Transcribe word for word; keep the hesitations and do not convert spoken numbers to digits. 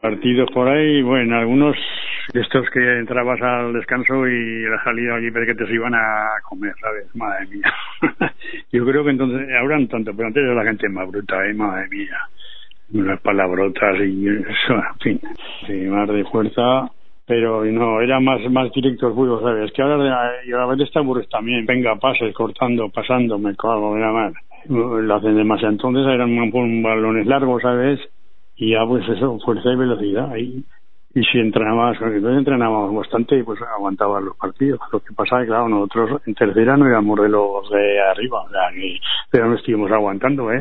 Partidos por ahí, bueno, algunos de estos que entrabas al descanso y la salida allí parece que te se iban a comer, ¿sabes? Madre mía. Yo creo que entonces, ahora no tanto, pero antes era la gente más bruta, ¿eh? Madre mía. Unas palabrotas y eso, en fin. Sí, más de fuerza, pero no, era más más directo el fútbol, ¿sabes? Que ahora y a veces te aburres también. Venga, pases, cortando, pasando, me cago, era más. Lo hacen demasiado. Entonces eran balones largos, ¿sabes? Y ya pues eso, fuerza y velocidad ahí. Y si entrenabas, entonces entrenábamos bastante y pues aguantabas los partidos. Lo que pasa es que claro, nosotros en tercera no éramos de los de arriba, o sea, que, pero no estuvimos aguantando, ¿eh?